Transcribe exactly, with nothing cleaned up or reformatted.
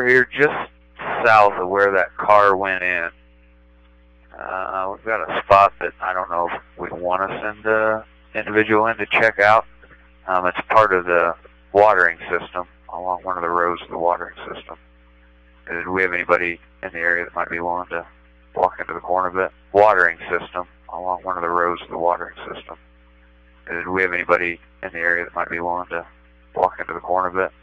We're just south of where that car went in. Uh, we've got a spot that I don't know if we want to send an individual in to check out. Um, it's part of the watering system along one of the roads of the watering system. Uh, Do we have anybody in the area that might be willing to walk into the corner of it? Watering system along one of the roads of the watering system. Uh, Do we have anybody in the area that might be willing to walk into the corner of it?